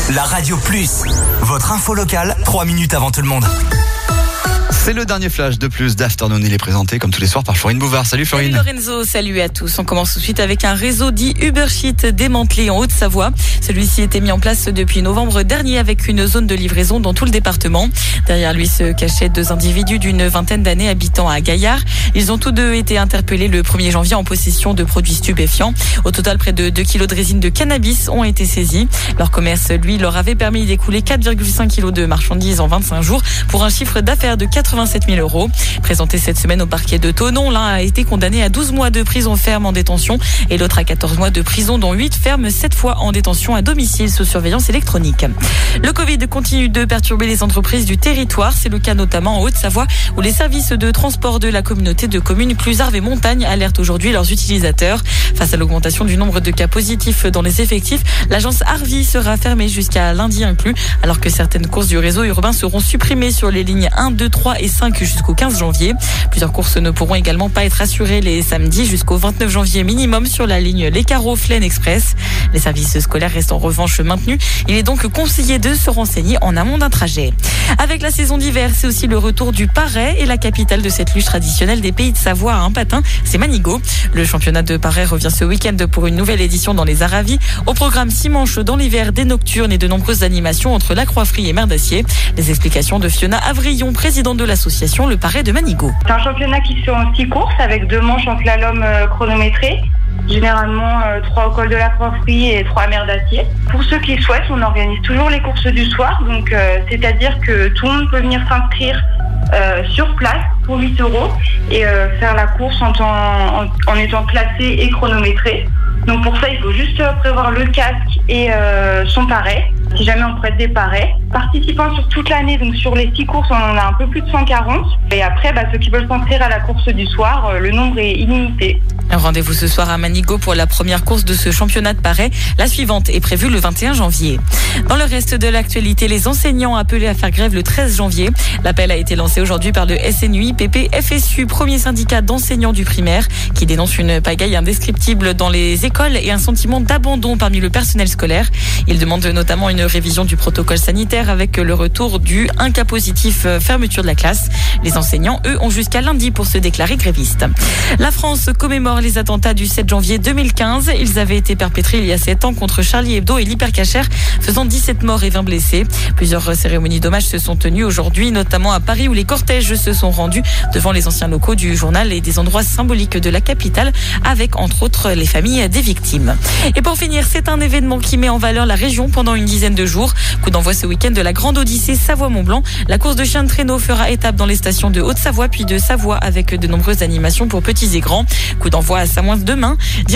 La Radio Plus, votre info locale, 3 minutes avant tout le monde. C'est le dernier flash de Plus d'Afternoon. Il est présenté comme tous les soirs par Florine Bouvard. Salut Florine. Salut Lorenzo, salut à tous. On commence tout de suite avec un réseau dit Ubersheet démantelé en Haute-Savoie. Celui-ci était mis en place depuis novembre dernier avec une zone de livraison dans tout le département. Derrière lui se cachaient 2 individus d'une vingtaine d'années habitant à Gaillard. Ils ont tous deux été interpellés le 1er janvier en possession de produits stupéfiants. Au total, près de 2 kilos de résine de cannabis ont été saisis. Leur commerce, lui, leur avait permis d'écouler 4,5 kilos de marchandises en 25 jours pour un chiffre d'affaires de 87 000 €. Présenté cette semaine au parquet de Thonon, l'un a été condamné à 12 mois de prison ferme en détention et l'autre à 14 mois de prison, dont 8 fermes, 7 fois en détention à domicile sous surveillance électronique. Le Covid continue de perturber les entreprises du territoire. C'est le cas notamment en Haute-Savoie où les services de transport de la communauté de communes Cluzarves et Montagne alertent aujourd'hui leurs utilisateurs. Face à l'augmentation du nombre de cas positifs dans les effectifs, l'agence Arvi sera fermée jusqu'à lundi inclus, alors que certaines courses du réseau urbain seront supprimées sur les lignes 1, 2, 3 et 5 jusqu'au 15 janvier. Plusieurs courses ne pourront également pas être assurées les samedis jusqu'au 29 janvier minimum sur la ligne Les Carreaux Flaine Express. Les services scolaires restent en revanche maintenus. Il est donc conseillé de se renseigner en amont d'un trajet. Avec la saison d'hiver, c'est aussi le retour du Paray et la capitale de cette luge traditionnelle des Pays de Savoie à un patin, c'est Manigot. Le championnat de Paray revient ce week-end pour une nouvelle édition dans les Aravis. Au programme 6 manches dans l'hiver, des nocturnes et de nombreuses animations entre la Croix-Frie et Mer d'Acier. Les explications de Fiona Avrillon, présidente de l'association Le Paray de Manigot. C'est un championnat qui se fait en 6 courses avec 2 manches en slalom chronométré. Généralement 3 au col de la Croix-Frie et 3 à Mer d'Acier. Pour ceux qui souhaitent, on organise toujours les courses du soir. Donc c'est-à-dire que tout le monde peut venir s'inscrire sur place pour 8 € et faire la course en étant classé et chronométré. Donc pour ça, il faut juste prévoir le casque et son paray, si jamais on prête des parets. Participants sur toute l'année, donc sur les 6 courses, on en a un peu plus de 140. Et après, ceux qui veulent s'inscrire à la course du soir, le nombre est illimité. Un rendez-vous ce soir à Manigot pour la première course de ce championnat de Paray. La suivante est prévue le 21 janvier. Dans le reste de l'actualité, les enseignants appelés à faire grève le 13 janvier. L'appel a été lancé aujourd'hui par le SNUI PP-FSU, premier syndicat d'enseignants du primaire, qui dénonce une pagaille indescriptible dans les écoles et un sentiment d'abandon parmi le personnel scolaire. Il demande notamment une révision du protocole sanitaire avec le retour du 1 cas positif, fermeture de la classe. Les enseignants, eux, ont jusqu'à lundi pour se déclarer grévistes. La France commémore les attentats du 7 janvier 2015. Ils avaient été perpétrés il y a 7 ans contre Charlie Hebdo et l'Hypercacher, faisant 17 morts et 20 blessés. Plusieurs cérémonies d'hommage se sont tenues aujourd'hui, notamment à Paris où les cortèges se sont rendus devant les anciens locaux du journal et des endroits symboliques de la capitale, avec entre autres les familles des victimes. Et pour finir, c'est un événement qui met en valeur la région pendant une dizaine de jours. Coup d'envoi ce week-end de la Grande Odyssée Savoie-Mont-Blanc. La course de chiens de traîneau fera étape dans les stations de Haute-Savoie puis de Savoie avec de nombreuses animations pour petits et grands. Coup d'envoi à Samoins demain.